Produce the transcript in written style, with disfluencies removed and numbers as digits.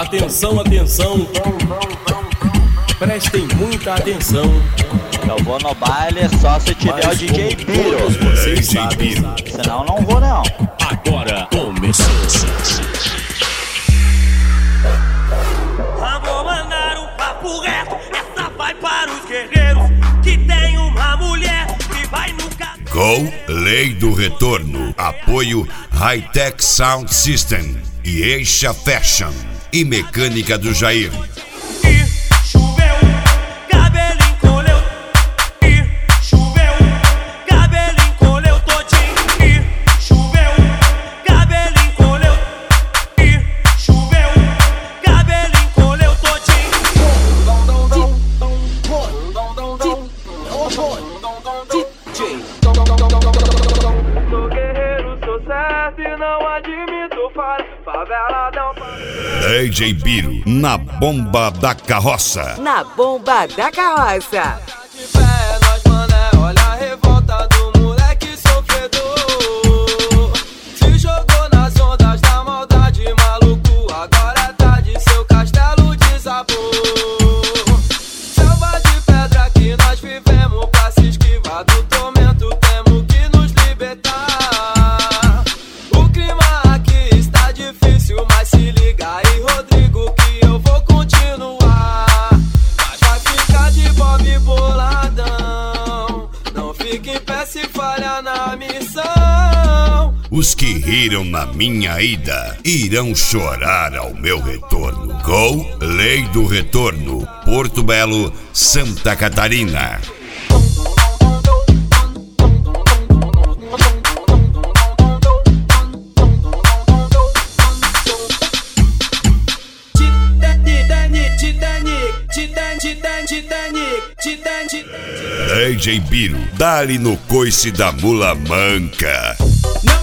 Atenção, atenção. Prestem muita atenção. Eu vou no baile só se tiver o DJ Biro. Vocês sabem. Senão não vou não. Agora começou. Vou mandar um papo reto. Essa vai para os guerreiros que tem uma mulher que vai nunca. Go, Lei do Retorno. Apoio Hightech Sound System e Eixa Fashion e Mecânica do Jair. DJ Biro, na bomba da carroça. Na bomba da carroça. De pé, nós mané, olha a revolta do moleque sofredor. Se jogou nas ondas da maldade, maluco, agora tá de seu castelo desabou. Selva de pedra que nós vivemos, pra se esquivar do tormento temos que nos libertar. O clima aqui está difícil, mas se liga aí, Rodrigo, que eu vou continuar. Mas vai ficar de bob boladão, não fique em pé se falha na missão. Os que riram na minha ida irão chorar ao meu retorno. Go, Lei do Retorno. Porto Belo, Santa Catarina. DJ Biro, dá-lhe no coice da mula manca. Não